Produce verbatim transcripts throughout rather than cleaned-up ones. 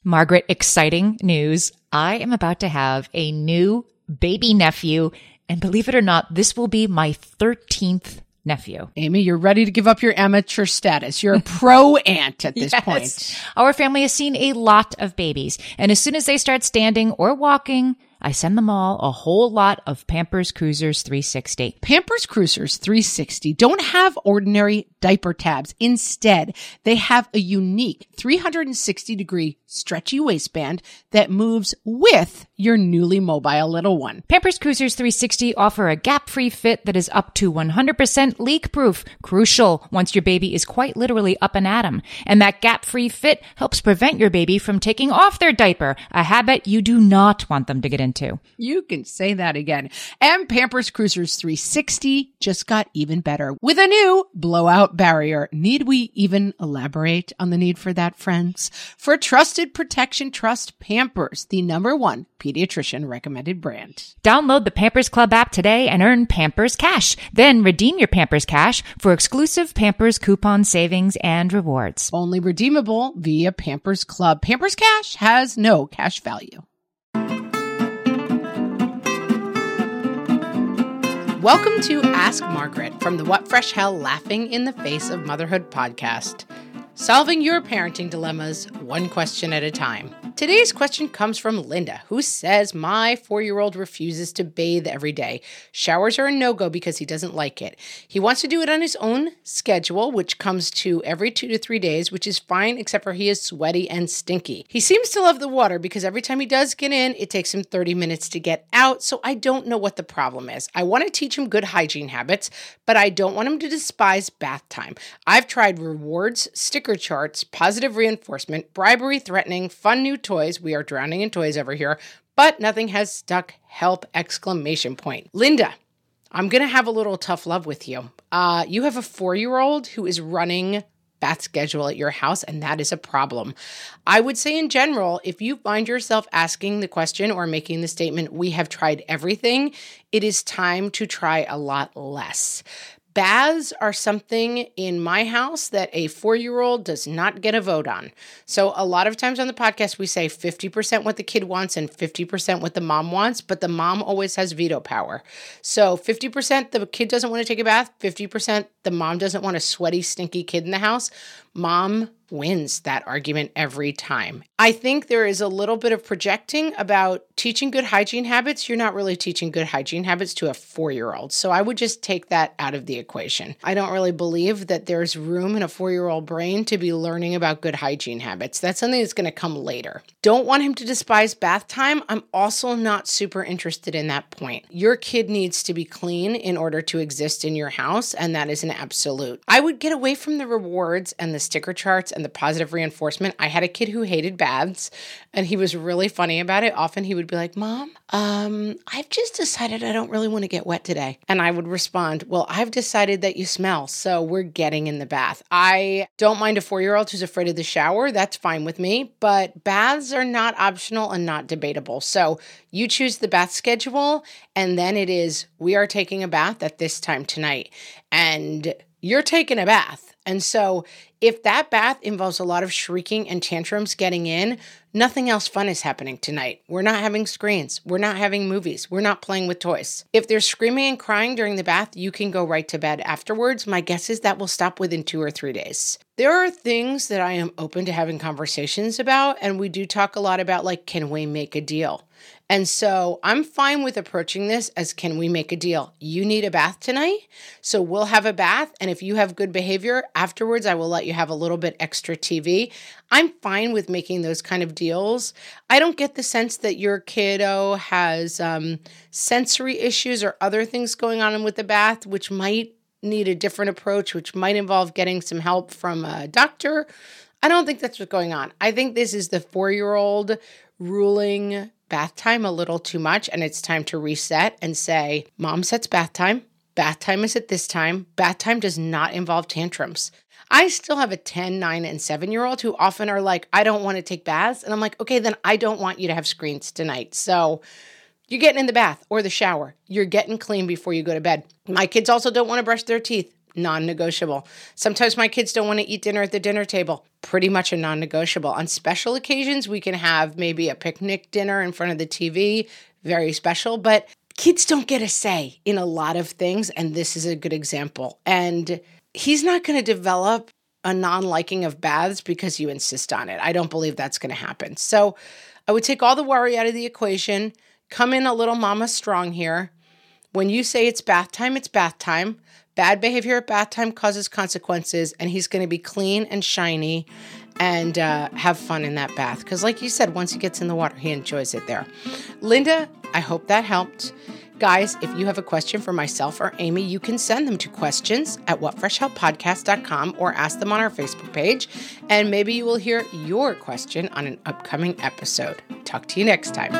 Margaret, exciting news. I am about to have a new baby nephew, and believe it or not, this will be my thirteenth nephew. Amy, you're ready to give up your amateur status. You're a pro aunt at this yes. point. Our family has seen a lot of babies, and as soon as they start standing or walking, I send them all a whole lot of Pampers Cruisers three sixty. Pampers Cruisers three sixty don't have ordinary diaper tabs. Instead, they have a unique three hundred sixty degree stretchy waistband that moves with your newly mobile little one. Pampers Cruisers three sixty offer a gap-free fit that is up to one hundred percent leak-proof, crucial once your baby is quite literally up and at 'em. And that gap-free fit helps prevent your baby from taking off their diaper, a habit you do not want them to get into. Too. You can say that again. And Pampers Cruisers three sixty just got even better with a new blowout barrier. Need we even elaborate on the need for that, friends? For trusted protection, trust Pampers, the number one pediatrician recommended brand. Download the Pampers Club app today and earn Pampers Cash. Then redeem your Pampers Cash for exclusive Pampers coupon savings and rewards. Only redeemable via Pampers Club. Pampers Cash has no cash value. Welcome to Ask Margaret from the What Fresh Hell Laughing in the Face of Motherhood podcast. Solving your parenting dilemmas one question at a time. Today's question comes from Linda, who says, my four-year-old refuses to bathe every day. Showers are a no-go because he doesn't like it. He wants to do it on his own schedule, which comes to every two to three days, which is fine, except for he is sweaty and stinky. He seems to love the water because every time he does get in, it takes him thirty minutes to get out, so I don't know what the problem is. I want to teach him good hygiene habits, but I don't want him to despise bath time. I've tried rewards, sticker charts, positive reinforcement, bribery, threatening, fun new toys. We are drowning in toys over here, but nothing has stuck. Help! Exclamation point. Linda, I'm going to have a little tough love with you. Uh, you have a four-year-old who is running bath schedule at your house, and that is a problem. I would say in general, if you find yourself asking the question or making the statement, we have tried everything, it is time to try a lot less. Baths are something in my house that a four-year-old does not get a vote on. So a lot of times on the podcast, we say fifty percent what the kid wants and fifty percent what the mom wants, but the mom always has veto power. So fifty percent the kid doesn't want to take a bath, fifty percent the mom doesn't want a sweaty, stinky kid in the house. Mom wins that argument every time. I think there is a little bit of projecting about teaching good hygiene habits. You're not really teaching good hygiene habits to a four-year-old. So I would just take that out of the equation. I don't really believe that there's room in a four-year-old brain to be learning about good hygiene habits. That's something that's going to come later. Don't want him to despise bath time. I'm also not super interested in that point. Your kid needs to be clean in order to exist in your house, and that is an absolute. I would get away from the rewards and the sticker charts and the positive reinforcement. I had a kid who hated baths, and he was really funny about it. Often he would be like, Mom, um, I've just decided I don't really want to get wet today. And I would respond, well, I've decided that you smell, so we're getting in the bath. I don't mind a four-year-old who's afraid of the shower. That's fine with me, but baths are not optional and not debatable. So you choose the bath schedule, and then it is, we are taking a bath at this time tonight, and you're taking a bath. And so if that bath involves a lot of shrieking and tantrums getting in, nothing else fun is happening tonight. We're not having screens. We're not having movies. We're not playing with toys. If there's screaming and crying during the bath, you can go right to bed afterwards. My guess is that will stop within two or three days. There are things that I am open to having conversations about, and we do talk a lot about, like, can we make a deal? And so I'm fine with approaching this as, can we make a deal? You need a bath tonight, so we'll have a bath. And if you have good behavior afterwards, I will let you have a little bit extra T V. I'm fine with making those kind of deals. I don't get the sense that your kiddo has um, sensory issues or other things going on with the bath, which might need a different approach, which might involve getting some help from a doctor. I don't think that's what's going on. I think this is the four-year-old ruling bath time a little too much, and it's time to reset and say, Mom sets bath time. Bath time is at this time. Bath time does not involve tantrums. I still have a ten, nine, and seven-year-old who often are like, I don't want to take baths. And I'm like, okay, then I don't want you to have screens tonight. So you're getting in the bath or the shower. You're getting clean before you go to bed. My kids also don't want to brush their teeth. non-negotiable. Sometimes my kids don't want to eat dinner at the dinner table. Pretty much a non-negotiable. On special occasions, we can have maybe a picnic dinner in front of the T V. Very special. But kids don't get a say in a lot of things, and this is a good example. And he's not going to develop a non-liking of baths because you insist on it. I don't believe that's going to happen. So I would take all the worry out of the equation, come in a little mama strong here. When you say it's bath time, it's bath time. Bad behavior at bath time causes consequences, and he's going to be clean and shiny and uh, have fun in that bath. Because like you said, once he gets in the water, he enjoys it there. Linda, I hope that helped. Guys, if you have a question for myself or Amy, you can send them to questions at what fresh hell podcast dot com or ask them on our Facebook page, and maybe you will hear your question on an upcoming episode. Talk to you next time.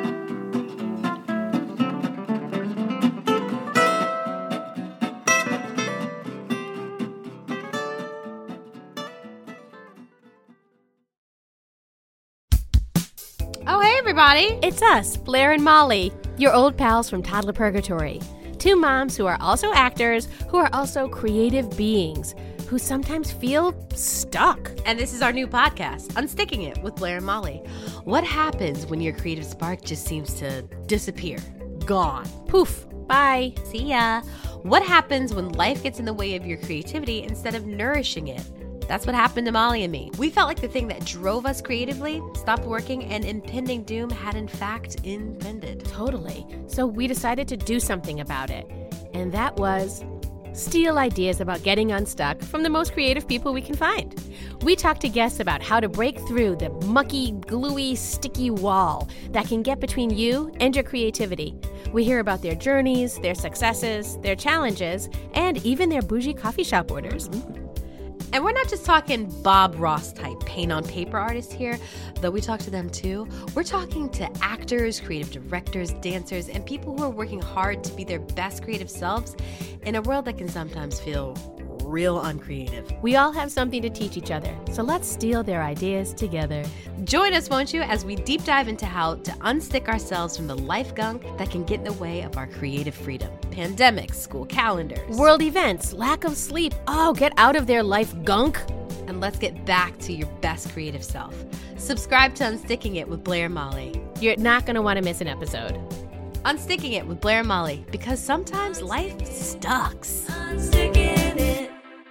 Oh, hey, everybody. It's us, Blair and Molly, your old pals from Toddler Purgatory. Two moms who are also actors, who are also creative beings, who sometimes feel stuck. And this is our new podcast, Unsticking It with Blair and Molly. What happens when your creative spark just seems to disappear? Gone. Poof. Bye. See ya. What happens when life gets in the way of your creativity instead of nourishing it? That's what happened to Molly and me. We felt like the thing that drove us creatively stopped working, and impending doom had in fact impended. Totally. So we decided to do something about it. And that was steal ideas about getting unstuck from the most creative people we can find. We talked to guests about how to break through the mucky, gluey, sticky wall that can get between you and your creativity. We hear about their journeys, their successes, their challenges, and even their bougie coffee shop orders. Mm-hmm. And we're not just talking Bob Ross type paint on paper artists here, though we talk to them too. We're talking to actors, creative directors, dancers, and people who are working hard to be their best creative selves in a world that can sometimes feel real uncreative. We all have something to teach each other, so let's steal their ideas together. Join us, won't you, as we deep dive into how to unstick ourselves from the life gunk that can get in the way of our creative freedom. Pandemics, school calendars, world events, lack of sleep. Oh, get out of their life gunk. And let's get back to your best creative self. Subscribe to Unsticking It with Blair and Molly. You're not going to want to miss an episode. Unsticking It with Blair and Molly, because sometimes life sucks. Unsticking it.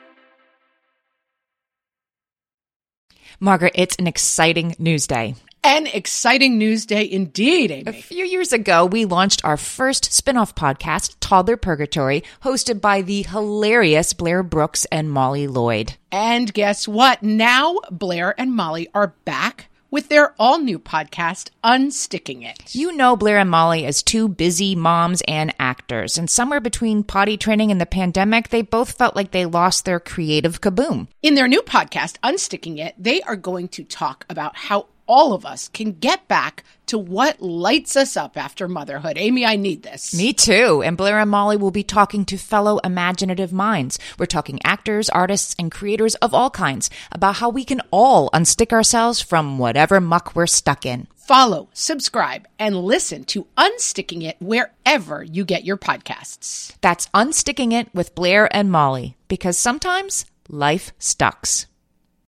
Margaret, it's an exciting news day. An exciting news day indeed, Amy. A few years ago, we launched our first spin-off podcast, Toddler Purgatory, hosted by the hilarious Blair Brooks and Molly Lloyd. And guess what? Now Blair and Molly are back with their all-new podcast, Unsticking It. You know Blair and Molly as two busy moms and actors, and somewhere between potty training and the pandemic, they both felt like they lost their creative kaboom. In their new podcast, Unsticking It, they are going to talk about how all of us can get back to what lights us up after motherhood. Amy, I need this. Me too. And Blair and Molly will be talking to fellow imaginative minds. We're talking actors, artists, and creators of all kinds about how we can all unstick ourselves from whatever muck we're stuck in. Follow, subscribe, and listen to Unsticking It wherever you get your podcasts. That's Unsticking It with Blair and Molly, because sometimes life stucks.